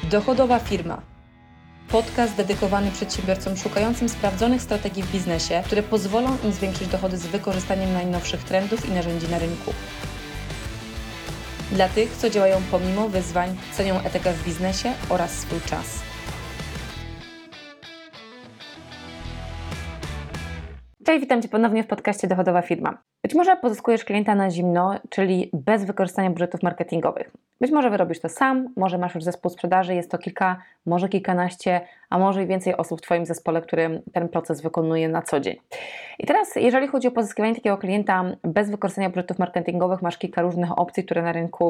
Dochodowa firma. Podcast dedykowany przedsiębiorcom szukającym sprawdzonych strategii w biznesie, które pozwolą im zwiększyć dochody z wykorzystaniem najnowszych trendów i narzędzi na rynku. Dla tych, co działają pomimo wyzwań, cenią etykę w biznesie oraz swój czas. Cześć, witam Cię ponownie w podcaście Dochodowa Firma. Być może pozyskujesz klienta na zimno, czyli bez wykorzystania budżetów marketingowych. Być może wyrobisz to sam, może masz już zespół sprzedaży, jest to kilka, może kilkanaście, a może i więcej osób w Twoim zespole, który ten proces wykonuje na co dzień. I teraz, jeżeli chodzi o pozyskiwanie takiego klienta bez wykorzystania budżetów marketingowych, masz kilka różnych opcji, które na rynku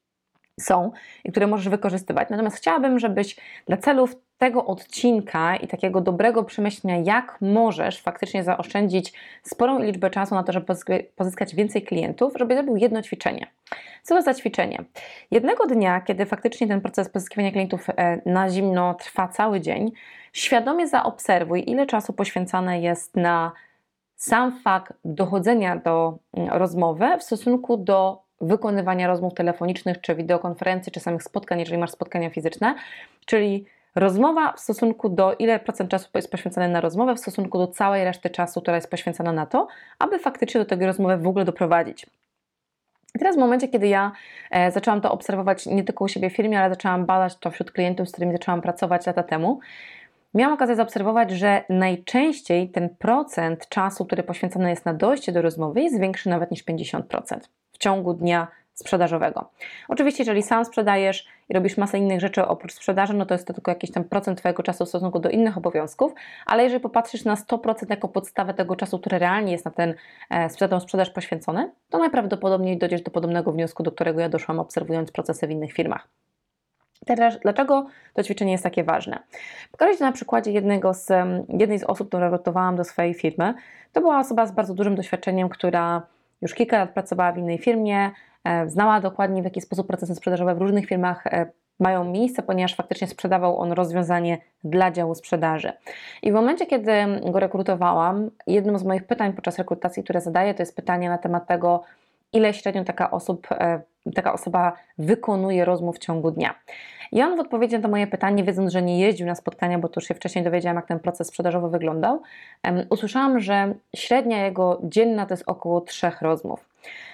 są i które możesz wykorzystywać. Natomiast chciałabym, żebyś dla celów tego odcinka i takiego dobrego przemyślenia, jak możesz faktycznie zaoszczędzić sporą liczbę czasu na to, żeby pozyskać więcej klientów, żeby zrobił jedno ćwiczenie. Co to za ćwiczenie? Jednego dnia, kiedy faktycznie ten proces pozyskiwania klientów na zimno trwa cały dzień, świadomie zaobserwuj, ile czasu poświęcane jest na sam fakt dochodzenia do rozmowy w stosunku do wykonywania rozmów telefonicznych, czy wideokonferencji, czy samych spotkań, jeżeli masz spotkania fizyczne, czyli rozmowa w stosunku do ile procent czasu jest poświęcone na rozmowę w stosunku do całej reszty czasu, która jest poświęcona na to, aby faktycznie do tej rozmowy w ogóle doprowadzić. I teraz w momencie, kiedy ja zaczęłam to obserwować nie tylko u siebie w firmie, ale zaczęłam badać to wśród klientów, z którymi zaczęłam pracować lata temu, miałam okazję zaobserwować, że najczęściej ten procent czasu, który poświęcony jest na dojście do rozmowy, jest większy nawet niż 50% w ciągu dnia sprzedażowego. Oczywiście, jeżeli sam sprzedajesz i robisz masę innych rzeczy oprócz sprzedaży, no to jest to tylko jakiś tam procent Twojego czasu w stosunku do innych obowiązków, ale jeżeli popatrzysz na 100% jako podstawę tego czasu, który realnie jest na tę sprzedaż poświęcony, to najprawdopodobniej dojdziesz do podobnego wniosku, do którego ja doszłam, obserwując procesy w innych firmach. Teraz, dlaczego to ćwiczenie jest takie ważne? Pokażę Ci na przykładzie jednej z osób, którą rekrutowałam do swojej firmy. To była osoba z bardzo dużym doświadczeniem, która już kilka lat pracowała w innej firmie, znała dokładnie, w jaki sposób procesy sprzedażowe w różnych firmach mają miejsce, ponieważ faktycznie sprzedawał on rozwiązanie dla działu sprzedaży. I w momencie, kiedy go rekrutowałam, jednym z moich pytań podczas rekrutacji, które zadaję, to jest pytanie na temat tego, ile średnio taka osoba wykonuje rozmów w ciągu dnia. I on w odpowiedzi na to moje pytanie, wiedząc, że nie jeździł na spotkania, bo to już się wcześniej dowiedziałam, jak ten proces sprzedażowy wyglądał, usłyszałam, że średnia jego dzienna to jest około 3 rozmów.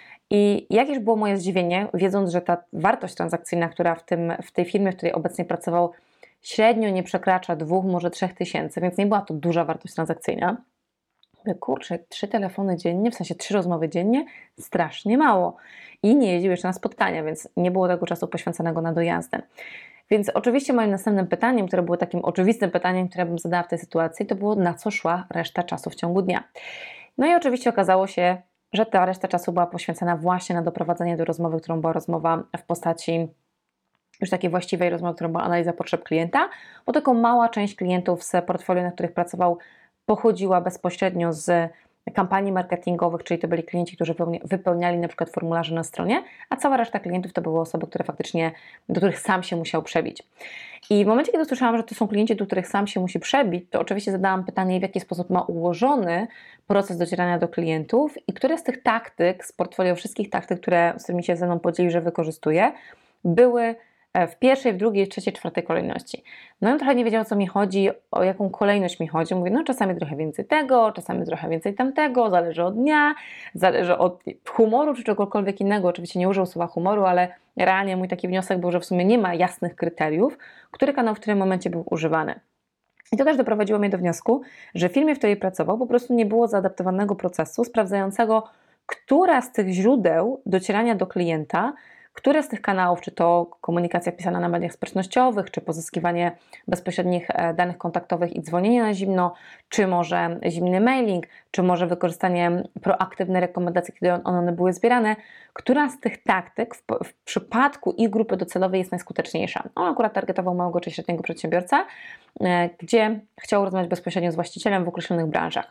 I jakież było moje zdziwienie, wiedząc, że ta wartość transakcyjna, która w tej firmie, w której obecnie pracował, średnio nie przekracza 2, może 3 tysięcy, więc nie była to duża wartość transakcyjna. Kurczę, 3 telefony dziennie, w sensie 3 rozmowy dziennie, strasznie mało. I nie jeździł jeszcze na spotkania, więc nie było tego czasu poświęconego na dojazdy. Więc oczywiście moim następnym pytaniem, które było takim oczywistym pytaniem, które bym zadała w tej sytuacji, to było, na co szła reszta czasu w ciągu dnia. No i oczywiście okazało się, że ta reszta czasu była poświęcona właśnie na doprowadzenie do rozmowy, którą była rozmowa w postaci już takiej właściwej rozmowy, którą była analiza potrzeb klienta, bo tylko mała część klientów z portfolio, na których pracował, pochodziła bezpośrednio z kampanii marketingowych, czyli to byli klienci, którzy wypełniali na przykład formularze na stronie, a cała reszta klientów to były osoby, które faktycznie, do których sam się musiał przebić. I w momencie, kiedy usłyszałam, że to są klienci, do których sam się musi przebić, to oczywiście zadałam pytanie, w jaki sposób ma ułożony proces docierania do klientów i które z tych taktyk, z portfolio wszystkich taktyk, z którymi się ze mną podzielił, że wykorzystuje, były w pierwszej, w drugiej, trzeciej, czwartej kolejności. No on trochę nie wiedział, o co mi chodzi, o jaką kolejność mi chodzi. Mówię, no czasami trochę więcej tego, czasami trochę więcej tamtego, zależy od dnia, zależy od humoru czy czegokolwiek innego. Oczywiście nie użył słowa humoru, ale realnie mój taki wniosek był, że w sumie nie ma jasnych kryteriów, który kanał w którym momencie był używany. I to też doprowadziło mnie do wniosku, że w firmie, w której pracował, po prostu nie było zaadaptowanego procesu sprawdzającego, która z tych źródeł docierania do klienta, które z tych kanałów, czy to komunikacja pisana na mediach społecznościowych, czy pozyskiwanie bezpośrednich danych kontaktowych i dzwonienie na zimno, czy może zimny mailing, czy może wykorzystanie proaktywnej rekomendacji, kiedy one były zbierane, która z tych taktyk w przypadku ich grupy docelowej jest najskuteczniejsza. On akurat targetował małego czy średniego przedsiębiorcę, gdzie chciał rozmawiać bezpośrednio z właścicielem w określonych branżach.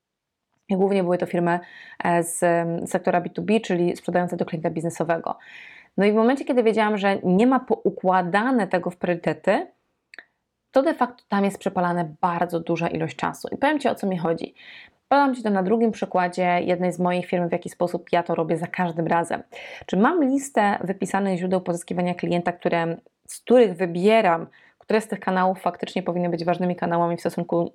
I głównie były to firmy z sektora B2B, czyli sprzedające do klienta biznesowego. No i w momencie, kiedy wiedziałam, że nie ma poukładane tego w priorytety, to de facto tam jest przepalane bardzo duża ilość czasu. I powiem Ci, o co mi chodzi. Podam Ci to na drugim przykładzie jednej z moich firm, w jaki sposób ja to robię za każdym razem. Czy mam listę wypisanych źródeł pozyskiwania klienta, które z których wybieram, które z tych kanałów faktycznie powinny być ważnymi kanałami w stosunku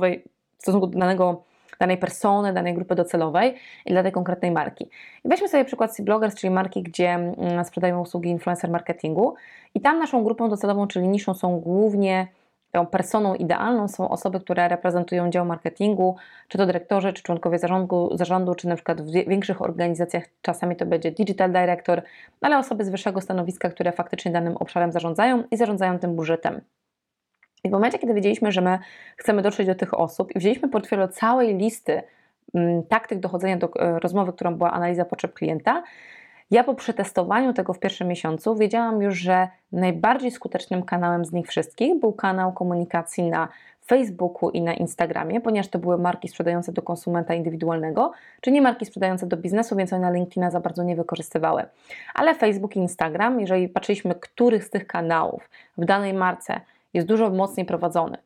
do danej persony, danej grupy docelowej i dla tej konkretnej marki. I weźmy sobie przykład C-Bloggers, czyli marki, gdzie sprzedajemy usługi influencer marketingu i tam naszą grupą docelową, czyli niszą są głównie tą personą idealną są osoby, które reprezentują dział marketingu, czy to dyrektorzy, czy członkowie zarządu, czy na przykład w większych organizacjach czasami to będzie digital director, ale osoby z wyższego stanowiska, które faktycznie danym obszarem zarządzają i zarządzają tym budżetem. I w momencie, kiedy wiedzieliśmy, że my chcemy dotrzeć do tych osób i wzięliśmy portfolio całej listy taktyk dochodzenia do rozmowy, którą była analiza potrzeb klienta, ja po przetestowaniu tego w pierwszym miesiącu wiedziałam już, że najbardziej skutecznym kanałem z nich wszystkich był kanał komunikacji na Facebooku i na Instagramie, ponieważ to były marki sprzedające do konsumenta indywidualnego, czy nie marki sprzedające do biznesu, więc one na LinkedIna za bardzo nie wykorzystywały. Ale Facebook i Instagram, jeżeli patrzyliśmy, których z tych kanałów w danej marce jest dużo mocniej prowadzony,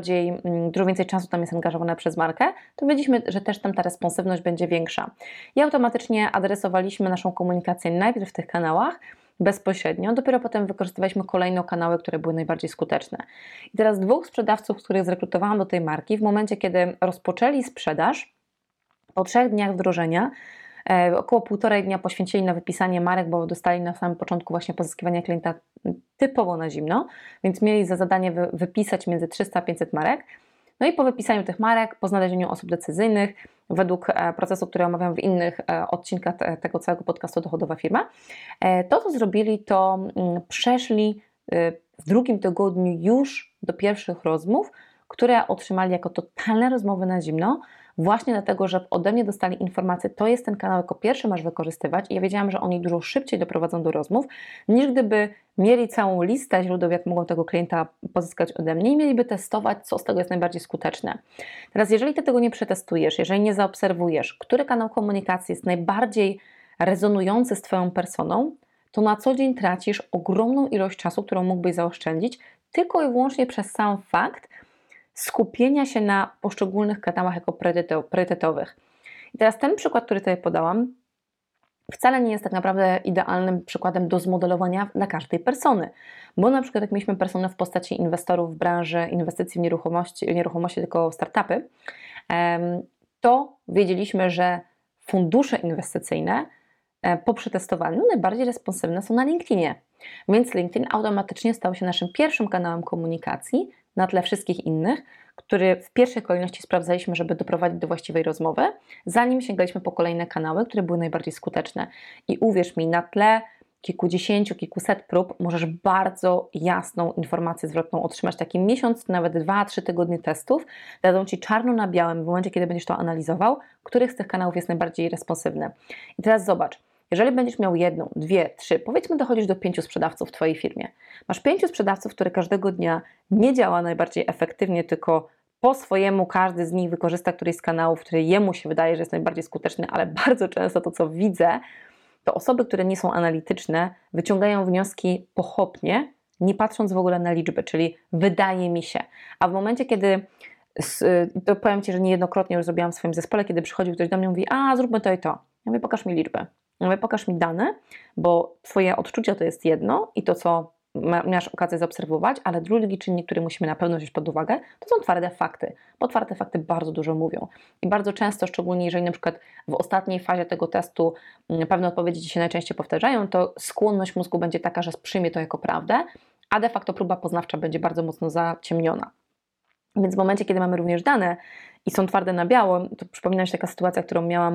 dużo więcej czasu tam jest angażowane przez markę, to wiedzieliśmy, że też tam ta responsywność będzie większa. I automatycznie adresowaliśmy naszą komunikację najpierw w tych kanałach bezpośrednio, dopiero potem wykorzystywaliśmy kolejne kanały, które były najbardziej skuteczne. I teraz 2 sprzedawców, których zrekrutowałam do tej marki, w momencie, kiedy rozpoczęli sprzedaż, po 3 dniach wdrożenia, około 1,5 dnia poświęcili na wypisanie marek, bo dostali na samym początku właśnie pozyskiwania klienta typowo na zimno, więc mieli za zadanie wypisać między 300 a 500 marek. No i po wypisaniu tych marek, po znalezieniu osób decyzyjnych, według procesu, który omawiam w innych odcinkach tego całego podcastu Dochodowa Firma, to co zrobili, to przeszli w 2 tygodniu już do pierwszych rozmów, które otrzymali jako totalne rozmowy na zimno, właśnie dlatego, że ode mnie dostali informację, to jest ten kanał, jako pierwszy masz wykorzystywać i ja wiedziałam, że oni dużo szybciej doprowadzą do rozmów, niż gdyby mieli całą listę źródeł, jak mogą tego klienta pozyskać ode mnie i mieliby testować, co z tego jest najbardziej skuteczne. Teraz, jeżeli Ty tego nie przetestujesz, jeżeli nie zaobserwujesz, który kanał komunikacji jest najbardziej rezonujący z Twoją personą, to na co dzień tracisz ogromną ilość czasu, którą mógłbyś zaoszczędzić, tylko i wyłącznie przez sam fakt skupienia się na poszczególnych kanałach jako priorytetowych. I teraz ten przykład, który tutaj podałam, wcale nie jest tak naprawdę idealnym przykładem do zmodelowania dla każdej persony, bo na przykład jak mieliśmy personę w postaci inwestorów w branży inwestycji w nieruchomości tylko startupy, to wiedzieliśmy, że fundusze inwestycyjne po przetestowaniu najbardziej responsywne są na LinkedInie, więc LinkedIn automatycznie stał się naszym pierwszym kanałem komunikacji na tle wszystkich innych, który w pierwszej kolejności sprawdzaliśmy, żeby doprowadzić do właściwej rozmowy, zanim sięgaliśmy po kolejne kanały, które były najbardziej skuteczne. I uwierz mi, na tle kilkudziesięciu, kilkuset prób możesz bardzo jasną informację zwrotną otrzymać. Taki miesiąc, nawet 2-3 tygodnie testów dadzą Ci czarno na białym w momencie, kiedy będziesz to analizował, których z tych kanałów jest najbardziej responsywny. I teraz zobacz, jeżeli będziesz miał 1, 2, 3, powiedzmy dochodzisz do 5 sprzedawców w Twojej firmie. Masz 5 sprzedawców, które każdego dnia nie działa najbardziej efektywnie, tylko po swojemu każdy z nich wykorzysta któryś z kanałów, który jemu się wydaje, że jest najbardziej skuteczny, ale bardzo często to, co widzę, to osoby, które nie są analityczne, wyciągają wnioski pochopnie, nie patrząc w ogóle na liczby, czyli wydaje mi się. A w momencie, kiedy, to powiem Ci, że niejednokrotnie już zrobiłam w swoim zespole, kiedy przychodził ktoś do mnie i mówi, zróbmy to i to. Ja mówię, pokaż mi liczbę. Ja mówię, pokaż mi dane, bo Twoje odczucia to jest jedno i to, co masz okazję zaobserwować, ale drugi czynnik, który musimy na pewno wziąć pod uwagę, to są twarde fakty, bo twarde fakty bardzo dużo mówią. I bardzo często, szczególnie jeżeli na przykład w ostatniej fazie tego testu pewne odpowiedzi Ci się najczęściej powtarzają, to skłonność mózgu będzie taka, że przyjmie to jako prawdę, a de facto próba poznawcza będzie bardzo mocno zaciemniona. Więc w momencie, kiedy mamy również dane i są twarde na biało, to przypomina się taka sytuacja, którą miałam.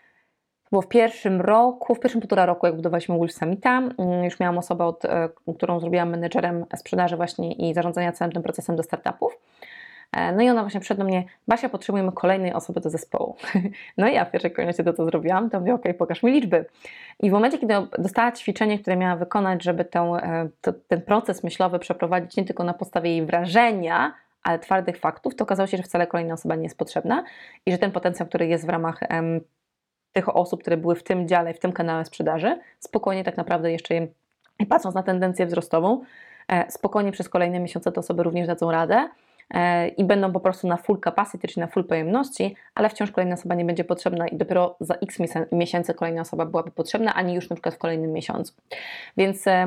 Bo w pierwszym 1,5 roku, jak budowaliśmy Wolf Summita, już miałam osobę, którą zrobiłam menedżerem sprzedaży właśnie i zarządzania całym tym procesem do startupów. No i ona właśnie przed mnie, Basia, potrzebujemy kolejnej osoby do zespołu. No i ja w pierwszej kolejności to zrobiłam, to mówię, okej, pokaż mi liczby. I w momencie, kiedy dostała ćwiczenie, które miała wykonać, żeby ten proces myślowy przeprowadzić nie tylko na podstawie jej wrażenia, ale twardych faktów, to okazało się, że wcale kolejna osoba nie jest potrzebna i że ten potencjał, który jest w ramach tych osób, które były w tym dziale, w tym kanale sprzedaży, spokojnie tak naprawdę jeszcze im, patrząc na tendencję wzrostową, spokojnie przez kolejne miesiące te osoby również dadzą radę i będą po prostu na full capacity, czyli na full pojemności, ale wciąż kolejna osoba nie będzie potrzebna i dopiero za x miesięcy kolejna osoba byłaby potrzebna, ani już na przykład w kolejnym miesiącu. Więc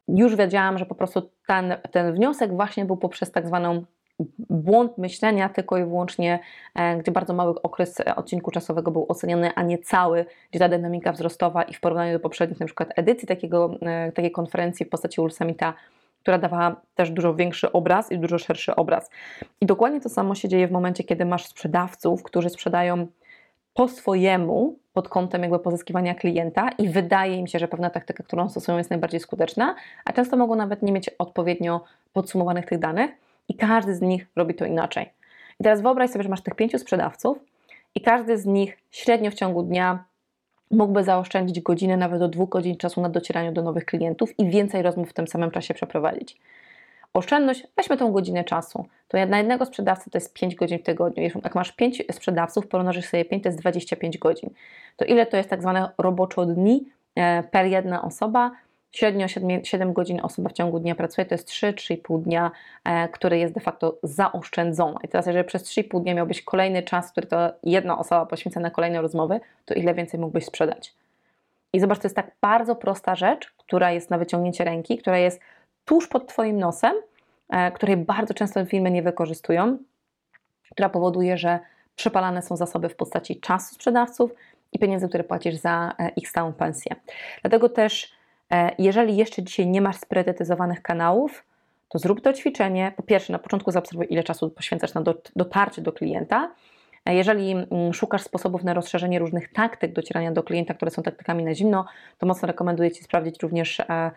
już wiedziałam, że po prostu ten wniosek właśnie był poprzez tak zwaną błąd myślenia tylko i wyłącznie, gdzie bardzo mały okres odcinku czasowego był oceniony, a nie cały, gdzie ta dynamika wzrostowa i w porównaniu do poprzednich na przykład edycji takiej konferencji w postaci World Summita, która dawała też dużo większy obraz i dużo szerszy obraz. I dokładnie to samo się dzieje w momencie, kiedy masz sprzedawców, którzy sprzedają po swojemu pod kątem jakby pozyskiwania klienta i wydaje im się, że pewna taktyka, którą stosują, jest najbardziej skuteczna, a często mogą nawet nie mieć odpowiednio podsumowanych tych danych i każdy z nich robi to inaczej. I teraz wyobraź sobie, że masz tych 5 sprzedawców i każdy z nich średnio w ciągu dnia mógłby zaoszczędzić godzinę, nawet do 2 godzin czasu na docieraniu do nowych klientów i więcej rozmów w tym samym czasie przeprowadzić. Oszczędność, weźmy tą godzinę czasu, to na jednego sprzedawcę to jest 5 godzin w tygodniu. Jak masz 5 sprzedawców, pomnożysz sobie 5, to jest 25 godzin. To ile to jest tak zwane roboczo dni per jedna osoba? Średnio 7 godzin osoba w ciągu dnia pracuje, to jest 3-3,5 dnia, który jest de facto zaoszczędzony. I teraz jeżeli przez 3,5 dnia miałbyś kolejny czas, który to jedna osoba poświęca na kolejne rozmowy, to ile więcej mógłbyś sprzedać? I zobacz, to jest tak bardzo prosta rzecz, która jest na wyciągnięcie ręki, która jest tuż pod Twoim nosem, której bardzo często firmy nie wykorzystują, która powoduje, że przepalane są zasoby w postaci czasu sprzedawców i pieniędzy, które płacisz za ich stałą pensję. Dlatego też, jeżeli jeszcze dzisiaj nie masz spriorytetyzowanych kanałów, to zrób to ćwiczenie. Po pierwsze, na początku zaobserwuj, ile czasu poświęcasz na dotarcie do klienta. Jeżeli szukasz sposobów na rozszerzenie różnych taktyk docierania do klienta, które są taktykami na zimno, to mocno rekomenduję Ci sprawdzić również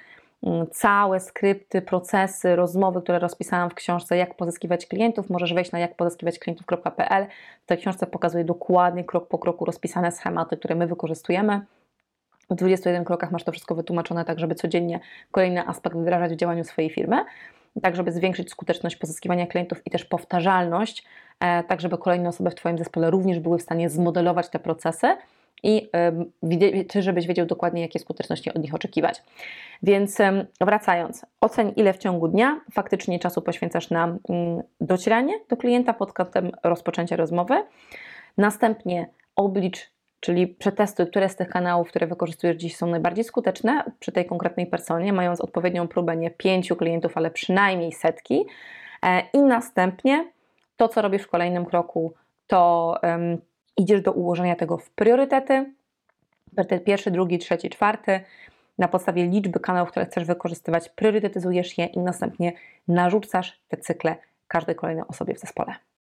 całe skrypty, procesy, rozmowy, które rozpisałam w książce Jak pozyskiwać klientów. Możesz wejść na jakpozyskiwaćklientów.pl. W tej książce pokazuję dokładnie, krok po kroku rozpisane schematy, które my wykorzystujemy. W 21 krokach masz to wszystko wytłumaczone, tak żeby codziennie kolejny aspekt wdrażać w działaniu swojej firmy, tak żeby zwiększyć skuteczność pozyskiwania klientów i też powtarzalność, tak żeby kolejne osoby w Twoim zespole również były w stanie zmodelować te procesy i Ty, żebyś wiedział dokładnie, jakie skuteczności od nich oczekiwać. Więc wracając, oceń, ile w ciągu dnia faktycznie czasu poświęcasz na docieranie do klienta pod kątem rozpoczęcia rozmowy. Następnie oblicz, czyli przetestuj, które z tych kanałów, które wykorzystujesz dziś, są najbardziej skuteczne przy tej konkretnej personie, mając odpowiednią próbę nie 5 klientów, ale przynajmniej setki. I następnie to, co robisz w kolejnym kroku, to idziesz do ułożenia tego w priorytety, pierwszy, drugi, trzeci, czwarty. Na podstawie liczby kanałów, które chcesz wykorzystywać, priorytetyzujesz je i następnie narzucasz te cykle każdej kolejnej osobie w zespole.